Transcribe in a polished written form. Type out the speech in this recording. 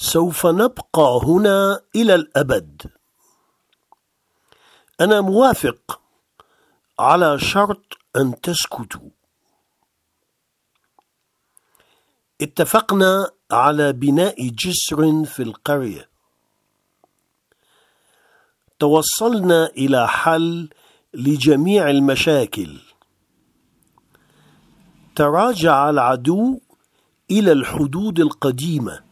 سوف نبقى هنا إلى الأبد. أنا موافق على شرط أن تسكتوا. اتفقنا على بناء جسر في القرية. توصلنا إلى حل لجميع المشاكل. تراجع العدو إلى الحدود القديمة.